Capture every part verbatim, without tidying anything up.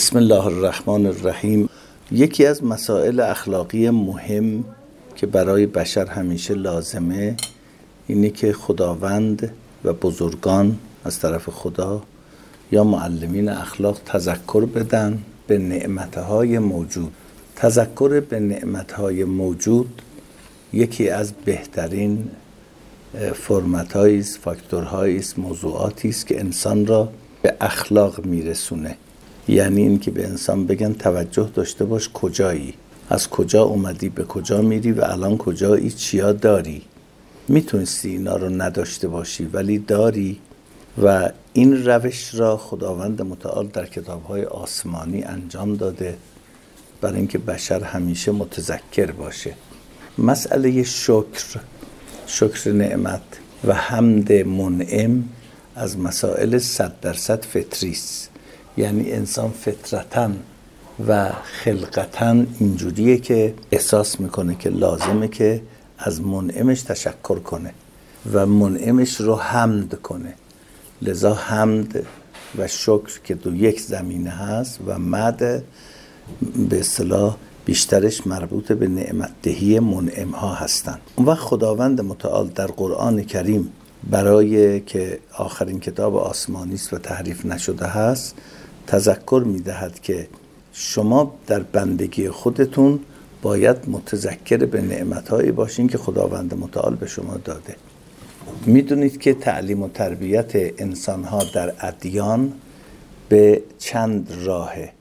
بسم الله الرحمن الرحیم. یکی از مسائل اخلاقی مهم که برای بشر همیشه لازمه اینه که خداوند و بزرگان از طرف خدا یا معلمین اخلاق تذکر بدن به نعمتهای موجود. تذکر به نعمتهای موجود یکی از بهترین فرمت‌هایی است، فاکتورهایی است، موضوعاتی است که انسان را به اخلاق میرسونه. یعنی این که به انسان بگن توجه داشته باش کجایی، از کجا اومدی، به کجا میری و الان کجایی، چیا داری. میتونستی اینا رو نداشته باشی ولی داری و این روش را خداوند متعال در کتاب‌های آسمانی انجام داده برای اینکه بشر همیشه متذکر باشه. مسئله شکر، شکر نعمت و حمد منعم از مسائل صد درصد فطری است. یعنی انسان فطرتاً و خلقتاً اینجوریه که احساس میکنه که لازمه که از منعمش تشکر کنه و منعمش رو حمد کنه. لذا حمد و شکر که دو یک زمینه هست و مد به اصطلاح بیشترش مربوط به نعمت دهی منعم ها هستن. اون وقت خداوند متعال در قرآن کریم برای که آخرین کتاب آسمانی است و تحریف نشده هست تذکر میدهد که شما در بندگی خودتون باید متذکر به نعمتهایی باشین که خداوند متعال به شما داده. میدونید که تعلیم و تربیت انسانها در ادیان به چند راهه.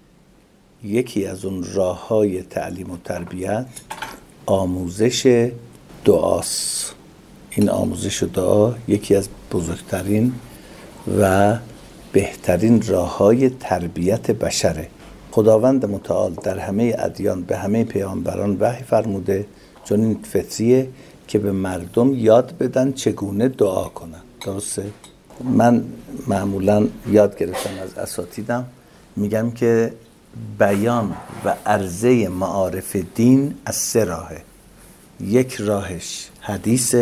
یکی از اون راه‌های تعلیم و تربیت آموزش دعاست. این آموزش دعا یکی از بزرگترین و بهترین راه‌های تربیت بشره. خداوند متعال در همه ادیان به همه پیامبران وحی فرموده چون این فطریه که به مردم یاد بدن چگونه دعا کنن. درسته؟ من معمولاً یاد گرفتم از اساتیدم، میگم که بیان و عرضه معارف دین از سه راهه. یک راهش حدیث،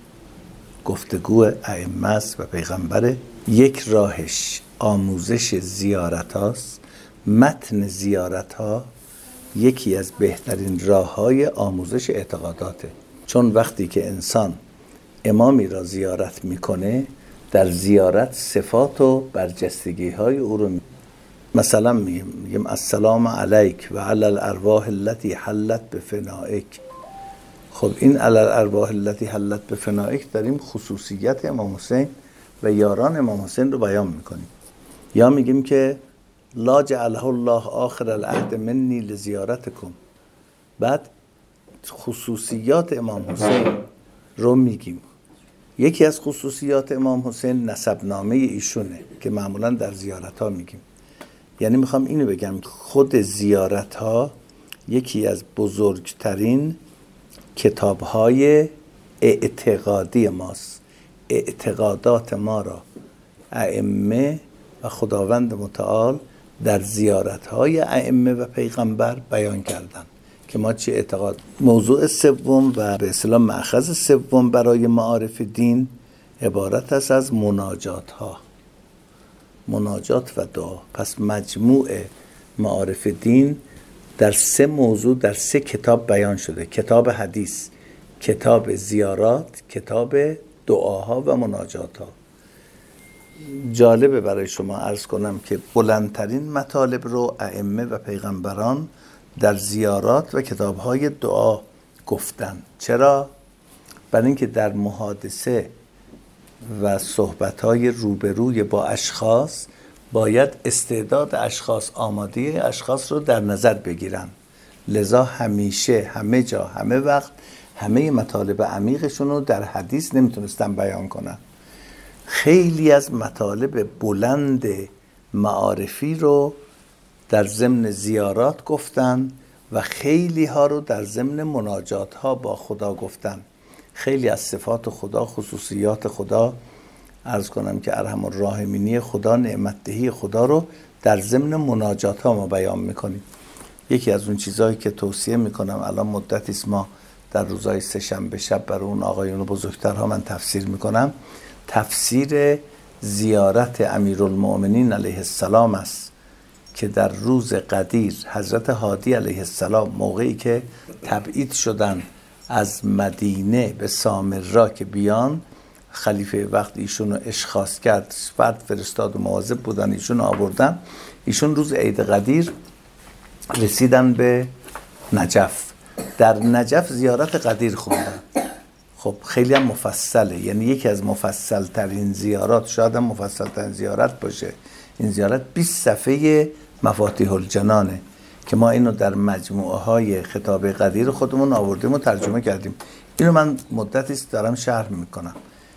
گفتگو ائمه است و پیغمبره. یک راهش آموزش زیارت هاست. متن زیارت ها یکی از بهترین راه های آموزش اعتقاداته، چون وقتی که انسان امامی را زیارت میکنه در زیارت صفات و برجستگی های او رو می... مثلا میگیم میگیم السلام علیک و علی الارواح التي حلت بفنائک. خب این علی الارواح التي حلت بفنائک داریم خصوصیت امام حسین و یاران امام حسین رو بیان میکنیم. یا میگیم که لا جعله الله آخر العهد منی لزیارتکم. بعد خصوصیات امام حسین رو میگیم. یکی از خصوصیات امام حسین نسبنامه ایشونه که معمولا در زیارت ها میگیم. یعنی میخوام اینو بگم خود زیارت ها یکی از بزرگترین کتاب های اعتقادی ماست. اعتقادات ما را ائمه و خداوند متعال در زیارت های ائمه و پیغمبر بیان کردن که ما چه اعتقاد. موضوع سوم و به اصطلاح مأخذ سوم برای معارف دین عبارت است از مناجات ها. مناجات و دعا. پس مجموع معارف دین در سه موضوع در سه کتاب بیان شده: کتاب حدیث، کتاب زیارات، کتاب دعاها و مناجات ها. جالبه برای شما عرض کنم که بلندترین مطالب رو ائمه و پیغمبران در زیارات و کتاب‌های دعا گفتن. چرا؟ برای اینکه در محادثه و صحبت‌های روبروی با اشخاص باید استعداد اشخاص، آمادگی اشخاص رو در نظر بگیرن. لذا همیشه، همه جا، همه وقت همه مطالب عمیقشون رو در حدیث نمیتونستن بیان کنن. خیلی از مطالب بلند معارفی رو در ضمن زیارات گفتن و خیلی ها رو در ضمن مناجات ها با خدا گفتن. خیلی از صفات خدا، خصوصیات خدا، عرض کنم که ارحم الراحمینی خدا، نعمت دهی خدا رو در ضمن مناجات ها ما بیان میکنیم. یکی از اون چیزهایی که توصیه میکنم، الان مدتی است ما در روزهای سه شنبه شب برای اون آقایون بزرگترها من تفسیر میکنم. تفسیر زیارت امیرالمؤمنین علیه السلام است که در روز قدیر حضرت هادی علیه السلام موقعی که تبعید شدن از مدینه به سامرا که بیان، خلیفه وقت ایشون رو اشخاص کرد، فرد فرستاد و مواظب بودن ایشون رو آوردن. ایشون روز عید قدیر رسیدن به نجف، در نجف زیارت قدیر خوندن. خب خیلی هم مفصله، یعنی یکی از مفصل ترین زیارات، شاید هم مفصل ترین زیارت باشه. این زیارت بیست صفحه مفاتیح الجنانه که ما اینو در مجموعه های خطاب قدیر خودمون آوردیم و ترجمه کردیم. اینو من مدتی است دارم شرح میکنم.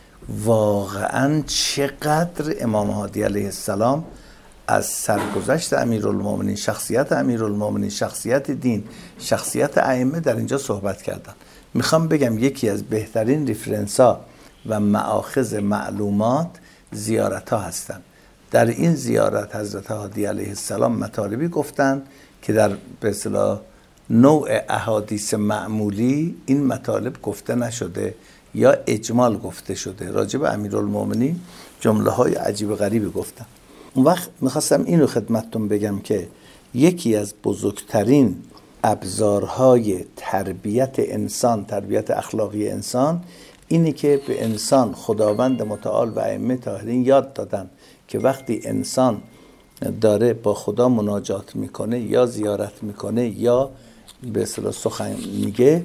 واقعا چقدر امام هادی علیه السلام از سرگذشت امیرالمومنین، شخصیت امیرالمومنین، شخصیت دین، شخصیت ائمه در اینجا صحبت کردن. میخوام بگم یکی از بهترین ریفرنس ها و مآخذ معلومات زیارت ها هستن. در این زیارت حضرت هادی علیه السلام مطالبی گفتن که در به اصطلاح نوع احادیث معمولی این مطالب گفته نشده یا اجمال گفته شده. راجع به امیرالمومنین جمله های عجیب غریبی گفتن. اون وقت میخواستم اینو خدمتتون بگم که یکی از بزرگترین ابزارهای تربیت انسان، تربیت اخلاقی انسان، اینه که به انسان خداوند متعال و ائمه طاهرین یاد دادن که وقتی انسان داره با خدا مناجات میکنه یا زیارت میکنه یا به اصطلاح سخن میگه،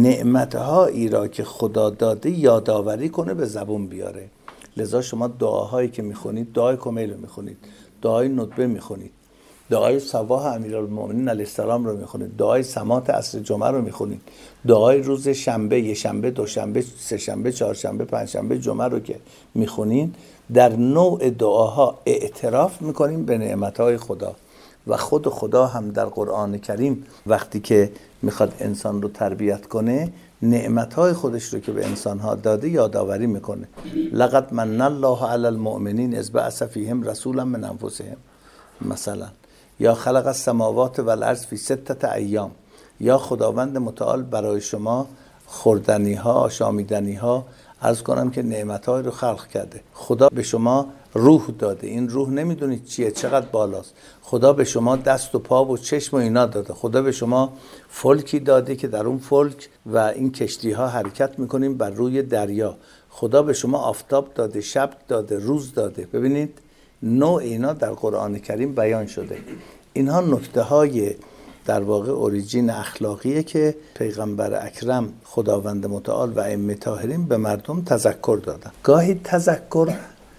نعمتهایی را که خدا داده یادآوری کنه، به زبون بیاره. لذا شما دعاهایی که میخونید، دعای کمیل رو میخونید، دعای ندبه میخونید، دعای صباح امیرالمومنین علیه السلام رو میخونید، دعای سماط عصر جمعه رو میخونید، دعای روز شنبه، یه شنبه، دو شنبه، سه شنبه، چهار شنبه، پنج شنبه، جمعه رو که میخونید، در نوع دعاها اعتراف میکنیم به نعمتهای خدا. و خود خدا هم در قرآن کریم وقتی که میخواد انسان رو تربیت کنه، نعمتهای خودش رو که به انسانها داده یادآوری میکنه. لقد من الله علی المؤمنین اذ بعث فیهم رسولا من انفسهم مثلا، یا خلق السماوات والارض فی ستة ایام، یا خداوند متعال برای شما خوردنی ها، آشامیدنی ها، عرض کنم که نعمتهای رو خلق کرده. خدا به شما روح داده، این روح نمیدونید چیه، چقدر بالاست. خدا به شما دست و پا و چشم و اینا داده. خدا به شما فلکی داده که در اون فلک و این کشتی ها حرکت میکنیم بر روی دریا. خدا به شما آفتاب داده، شب داده، روز داده. ببینید نوع اینا در قرآن کریم بیان شده. اینها نکته های در واقع اوریجین اخلاقیه که پیغمبر اکرم خداوند متعال و ائمه طاهرین به مردم تذکر دادن. گاهی تذکر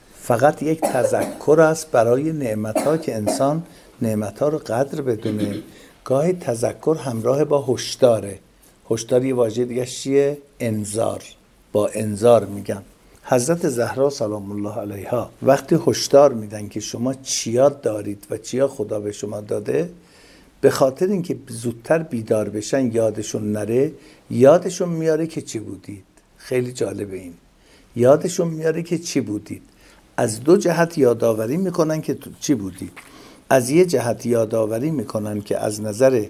فقط یک تذکر است برای نعمت‌ها که انسان نعمت‌ها رو قدر بدونه. گاهی تذکر همراه با هشداره. هشدار یه واژه دیگه چیه؟ انذار. با انذار میگن. حضرت زهرا سلام الله علیها وقتی هشدار میدن که شما چیا دارید و چیا خدا به شما داده، به خاطر اینکه زودتر بیدار بشن، یادشون نره، یادشون میاره که چی بودید. خیلی جالبه این. یادشون میاره که چی بودید. از دو جهت یادآوری میکنن که چی بودید. از یه جهت یادآوری میکنن که از نظر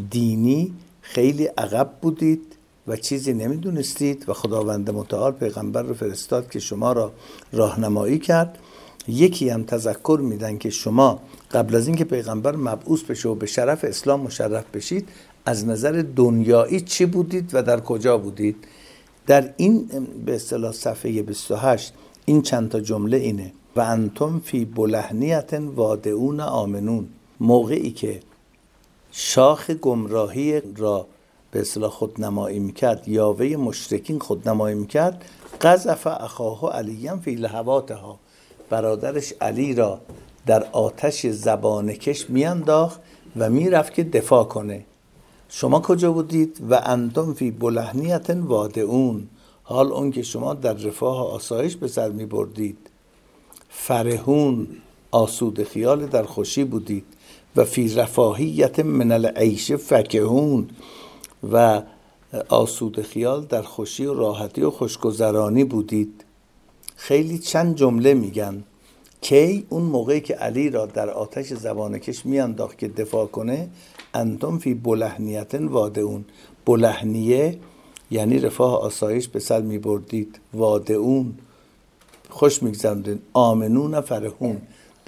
دینی خیلی عقب بودید و چیزی نمیدونستید و خداوند متعال پیغمبر رو فرستاد که شما را راهنمایی کرد. یکی هم تذکر میدن که شما قبل از اینکه پیغمبر مبعوث بشه و به شرف اسلام مشرف بشید، از نظر دنیایی چی بودید و در کجا بودید. در این به اصطلاح صفحه بیست و هشت این چند تا جمله اینه: و انتم فی بلهنیت وادعون آمنون. موقعی که شاخ گمراهی را به اصطلاح خودنمایی میکرد، یاوه مشرکین خودنمایی میکرد، قذف اخاه علیاً فی لهواتها، برادرش علی را در آتش زبانکش میانداخت و میرفت که دفاع کنه. شما کجا بودید؟ و انتم فی بلهنیت وادعون، حال اون که شما در رفاه و آسایش به سر می بردید. فرحون، آسود خیال در خوشی بودید. و فی رفاهیت من العیش فکهون، و آسود خیال در خوشی و راحتی و خوشگذرانی بودید. خیلی چند جمله میگن کی اون موقعی که علی را در آتش زبانکش میانداخت که دفاع کنه. انتم فی بلهنیت وادعون، بلهنیه یعنی رفاه آسایش به سر می بردید، وادعون خوش میگذراندید، آمنون فرحون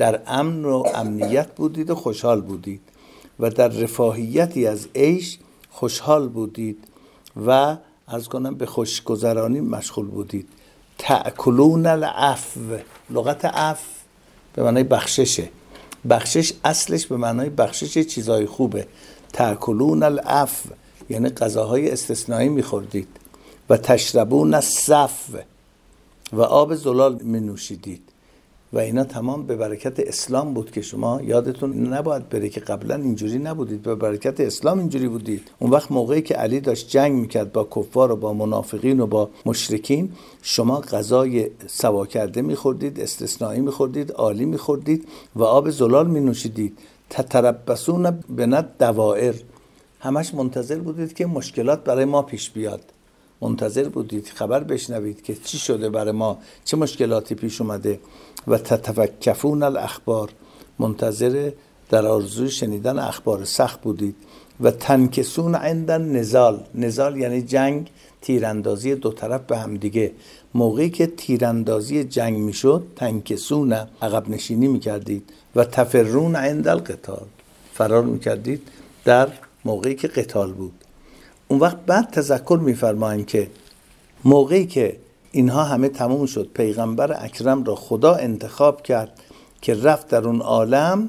در امن و امنیت بودید و خوشحال بودید و در رفاهیتی از عیش خوشحال بودید و عرض کنم به خوشگذرانی مشغول بودید. تأکلون العفو، لغت عفو به معنای بخششه. بخشش اصلش به معنای بخشش چیزای خوبه. تأکلون العفو یعنی غذاهای استثنایی میخوردید. و تشربون الصفو و آب زلال می نوشیدید. و اینا تمام به برکت اسلام بود که شما یادتون نباید بره که قبلا اینجوری نبودید، به برکت اسلام اینجوری بودید. اون وقت موقعی که علی داشت جنگ میکرد با کفار و با منافقین و با مشرکین، شما غذای سوا کرده میخوردید، استثنایی میخوردید، عالی میخوردید و آب زلال می نوشیدید. تتربصون بنا دوائر، همش منتظر بودید که مشکلات برای ما پیش بیاد. منتظر بودید خبر بشنوید که چی شده برای ما، چه مشکلاتی پیش اومده. و تتوکفون الاخبار، منتظر در آرزوی شنیدن اخبار سخت بودید. و تنکسون عند النزال، نزال یعنی جنگ، تیراندازی دو طرف به هم دیگه. موقعی که تیراندازی جنگ میشد تنکسون، عقب نشینی میکردید. و تفرون عند القتال، فرار میکردید در موقعی که قتال بود. اون وقت بعد تذکر میفرماییم که موقعی که اینها همه تموم شد، پیغمبر اکرم را خدا انتخاب کرد که رفت در اون عالم،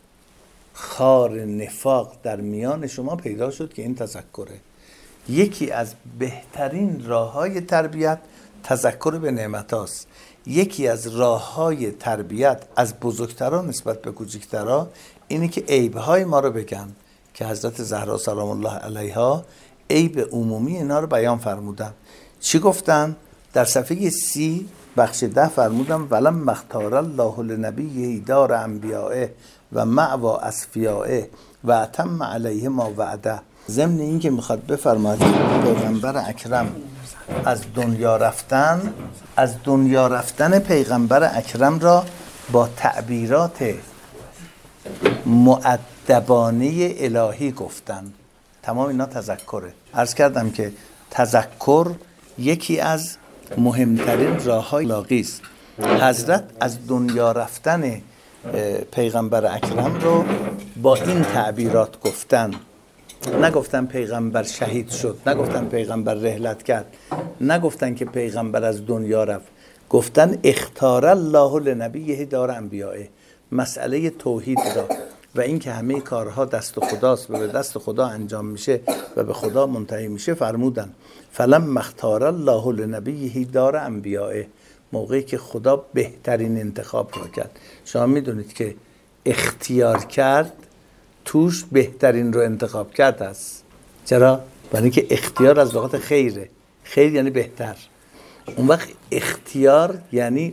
خار نفاق در میان شما پیدا شد که این تذکره. یکی از بهترین راه‌های تربیت تذکر به نعمت هاست. یکی از راه‌های تربیت از بزرگتران نسبت به کوچکترها اینه که عیب‌های ما رو بگن، که حضرت زهرا سلام الله علیها عیب عمومی اینا رو بیان فرمودن. چی گفتن؟ در صفحه سی بخش ده فرمودن ولم مختار الله لنبیه دار انبیائه و معوا اصفیائه و اتم علیه ما وعده. ضمن این که میخواد بفرماید پیغمبر اکرم از دنیا رفتن، از دنیا رفتن پیغمبر اکرم را با تعبیرات مؤدبانه الهی گفتن. تمام اینا تذکره. عرض کردم که تذکر یکی از مهمترین راه‌های اخلاقی است. حضرت از دنیا رفتن پیغمبر اکرم رو با این تعبیرات گفتن. نگفتن پیغمبر شهید شد، نگفتن پیغمبر رحلت کرد، نگفتن که پیغمبر از دنیا رفت، گفتن اختار الله لنبیه دار انبیائه، مسئله توحید را و این که همه کارها دست خداست و به دست خدا انجام میشه و به خدا منتهی میشه فرمودن فلم اختار الله لنبیه دار انبیائه، موقعی که خدا بهترین انتخاب را کرد. شما میدونید که اختیار کرد توش بهترین رو انتخاب کرد است. چرا؟ برای اینکه اختیار از لغت خیره، خیر یعنی بهتر. اون وقت اختیار یعنی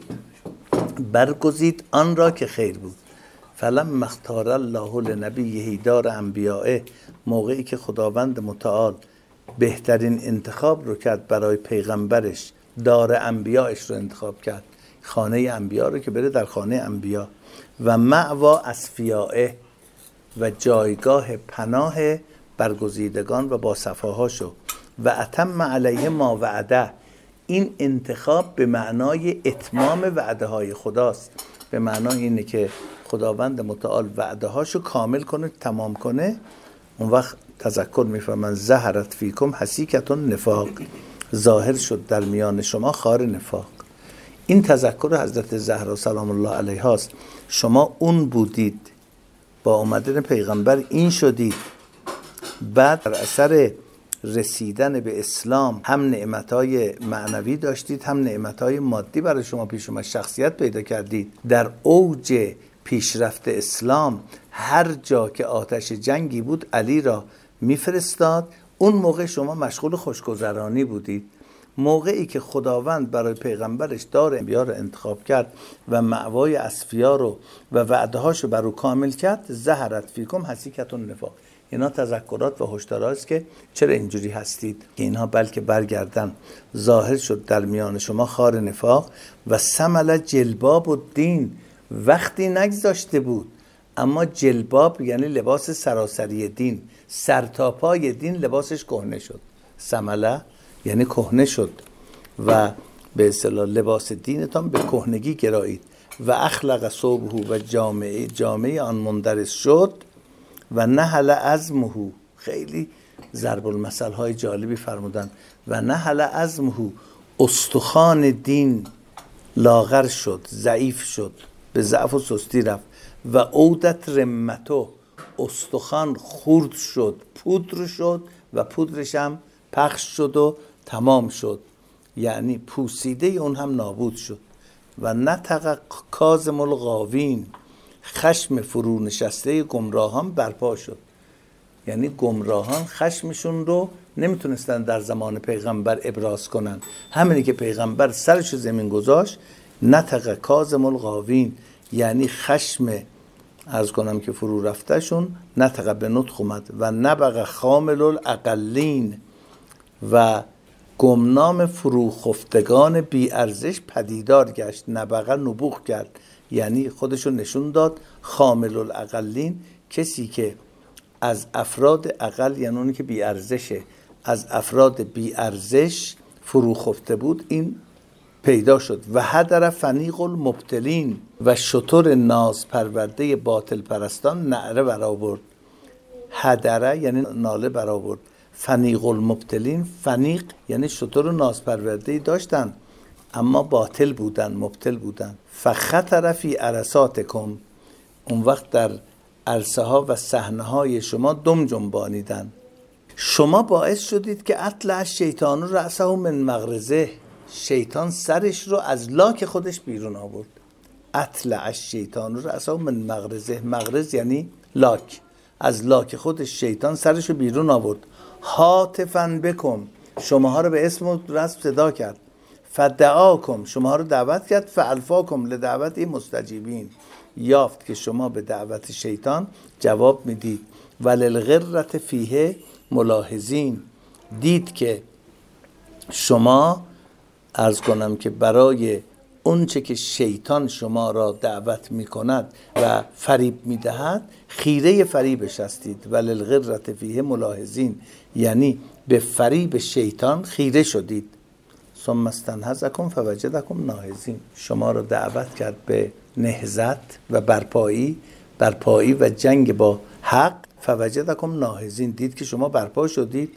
برگزید آن را که خیر بود. فلم اختار الله لنبیه دار انبیائه، موقعی که خداوند متعال بهترین انتخاب رو کرد برای پیغمبرش، دار انبیایش رو انتخاب کرد، خانه انبیا رو که بره در خانه انبیا. و معوا اصفیائه، و جایگاه پناه برگزیدگان و با صفاهاشو. و اتم علیه ما وعده، این انتخاب به معنای اتمام وعده های خداست. به معنای اینه که خداوند متعال وعده هاشو کامل کنه، تمام کنه. اون وقت تذکر میفرمان ظهرت فیکم حسیکتون نفاق، ظاهر شد در میان شما خار نفاق. این تذکر حضرت زهرا سلام الله علیها است. شما اون بودید، با اومدن پیغمبر این شدید. بعد در اثر رسیدن به اسلام هم نعمتهای معنوی داشتید، هم نعمتهای مادی برای شما پیش اومد، شخصیت پیدا کردید. در اوج پیشرفت اسلام هر جا که آتش جنگی بود علی را میفرستاد. اون موقع شما مشغول خوشگذرانی بودید. موقعی که خداوند برای پیغمبرش دار انبیا رو انتخاب کرد و مأوای اصفیا رو و وعدهاشو بر او کامل کرد، ظهرت فیکم حسیکتون نفاق. اینا تذکرات و هشدارات است که چرا اینجوری هستید، که اینها بلکه برگردن ظاهر شد در میان شما خار نفاق. و سمل جلباب و دین، وقتی نگذاشته بود، اما جلباب یعنی لباس سراسری دین، سرتاپای دین لباسش کهنه شد. سمله یعنی کهنه شد و به اصطلاح لباس دینتان به کهنگی گرایید. و اخلق صبحه و جامعه جامعه آن مندرس شد و نهل عظمه. خیلی ضرب المثل های جالبی فرمودن. و نهل عظمه، استخوان دین لاغر شد، ضعیف شد، به ضعف و سستی رفت. و عودت رمتو، استخوان خورد شد، پودر شد و پودرش هم پخش شد و تمام شد، یعنی پوسیده اون هم نابود شد. و نطق کاظم الغاوین، خشم فرو نشسته گمراهان برپا شد. یعنی گمراهان خشمشون رو نمیتونستن در زمان پیغمبر ابراز کنن، همینی که پیغمبر سرش زمین گذاشت، نطق کاظم الغاوین، یعنی خشم عرض کنم که فرو رفتهشون نطق به نطق اومد. و نبغ خامل الاقلین، و گمنام فرو خفتگان بی ارزش پدیدار گشت. نبغ نبوغ کرد، یعنی خودشو نشون داد. خامل الاقلین، کسی که از افراد اقل، یعنی اونی که بی ارزشه، از افراد بی ارزش فرو خفته بود، این پیدا شد. و هدر فنیق المبتلین، و شتر ناز پرورده باطل پرستان نعره برآورد. هدره یعنی ناله برآورد. فنیق المبتلین، فنیق یعنی شتر ناز پرورده داشتن اما باطل بودن، مبتل بودن. فخطر فی عرصاتکم، اون وقت در عرصه ها و صحنه های شما دم جنبانیدن. شما باعث شدید که اطلع شیطان رأسه من مغرزه، شیطان سرش رو از لاک خودش بیرون آورد. اطلع شیطان رأسه من مغرزه، مغرز یعنی لاک، از لاک خودش شیطان سرش رو بیرون آورد. هاتفن بکن، شماها رو به اسم و رسم صدا کرد. فدعاکم، شماها رو دعوت کرد. فالفاکم لدعوت مستجیبین، یافت که شما به دعوت شیطان جواب میدید. وللغرة فیه ملاحظین، دید که شما عرض کنم که برای اونچه که شیطان شما را دعوت میکند و فریب میدهد خیره فریبش هستید. وللغرة فیه ملاحظین، یعنی به فریب شیطان خیره شدید. ثم استنهضکم فوجدکم ناهضین، شما را دعوت کرد به نهضت و برپایی، برپایی و جنگ با حق. فوجدکم ناهضین، دید که شما برپا شدید.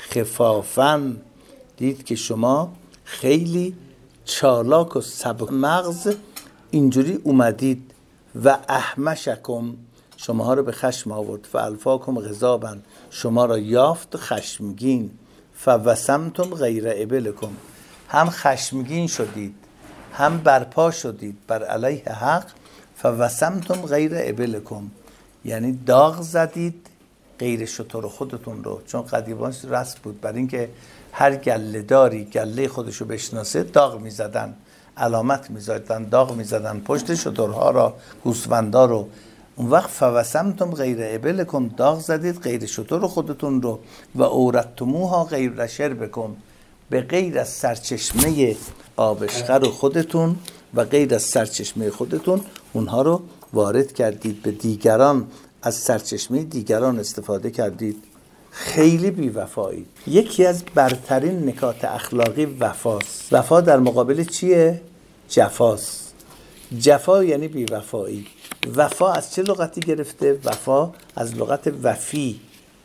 خفافن، دید که شما خیلی چالاک و سبک مغز اینجوری اومدید. و احمشکم، شما رو به خشم آورد. فالفاکم غضابن، شما را یافت خشمگین. فوسمتم غیر ابلکم، هم خشمگین شدید هم برپا شدید بر علیه حق. فوسمتم غیر ابلکم، یعنی داغ زدید غیر شتر خودتون رو. چون قدیمان رسم بود برای اینکه هر گله داری گله خودشو بشناسه داغ میزدن، علامت میزدن، داغ میزدن پشت شترها را، گوسفندا رو. اون وقت فوسمتم غیر ابلکم، داغ زدید غیر شتر خودتون رو. و اوردتموها غیر شربکم، به غیر از سرچشمه آبشخر خودتون و غیر از سرچشمه خودتون اونها رو وارد کردید، به دیگران از سرچشمه دیگران استفاده کردید. خیلی بی‌وفایی. یکی از برترین نکات اخلاقی وفاست. وفا در مقابل چیه؟ جفاست. جفا یعنی بی‌وفایی. وفا از چه لغتی گرفته؟ وفا از لغت وفی،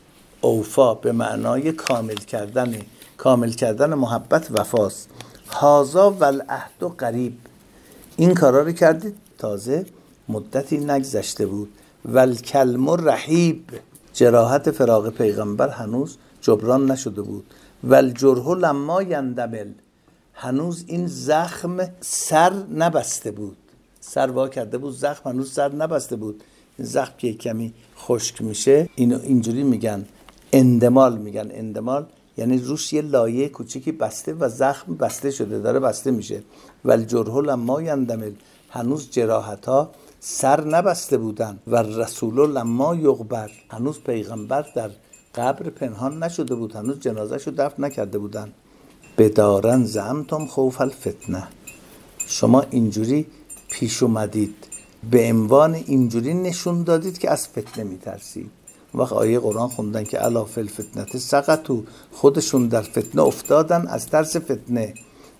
اوفا، به معنای کامل کردن. کامل کردن محبت وفاست. هازا والعهد قریب، این کارا رو کردید تازه مدتی نگذشته بود. والکلم رحیب، جراحت فراق پیغمبر هنوز جبران نشده بود. والجرح لما یندمل، هنوز این زخم سر نبسته بود. سر وا کرده بود، زخم هنوز سر نبسته بود. این زخم که کمی خشک میشه اینو اینجوری میگن اندمال، میگن اندمال یعنی روش یه لایه کوچیکی بسته و زخم بسته شده، داره بسته میشه. والجرح لما یندمل، هنوز جراحت ها سر نبسته بودن. و رسول لما یقبر، هنوز پیغمبر در قبر پنهان نشده بود، هنوز جنازه‌شو دفن نکرده بودن. بدارن زعمتم خوف الفتنه، شما اینجوری پیش اومدید، به عنوان اینجوری نشون دادید که از فتنه میترسید. وقت آیه قرآن خوندن که الا فی الفتنه سقطوا، خودشون در فتنه افتادن از ترس فتنه.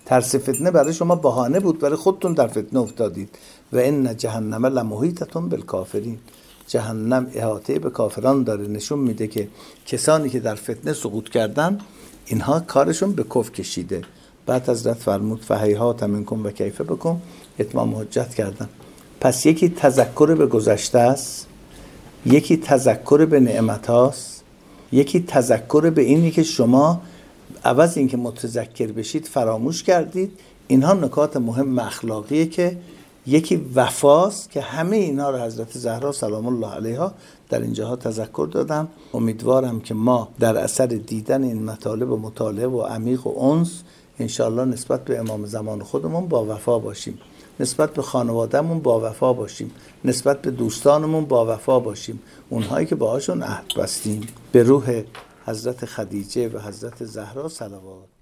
ترس فتنه برای شما بهانه بود، ولی خودتون در فتنه افتادید. و ان جهنم لمحیطة بالکافرین، جهنم احاطه به کافران داره. نشون میده که کسانی که در فتنه سقوط کردن اینها کارشون به کف کشیده. بعد حضرت فرمود فهیهات منکم و کیف بکم، اتمام حجت کردن. پس یکی تذکر به گذشته است، یکی تذکر به نعمت هاست، یکی تذکر به اینی که شما عوض اینکه متذکر بشید فراموش کردید. اینها نکات مهم اخلاقیه که یکی وفاست که همه اینها رو حضرت زهرا سلام الله علیها در اینجاها تذکر دادن. امیدوارم که ما در اثر دیدن این مطالب و مطالعه و عمیق و انس انشاءالله نسبت به امام زمان خودمون با وفا باشیم، نسبت به خانوادهمون با وفا باشیم، نسبت به دوستانمون با وفا باشیم، اونهایی که باهاشون عهد بستیم. به روح حضرت خدیجه و حضرت زهرا صلوات.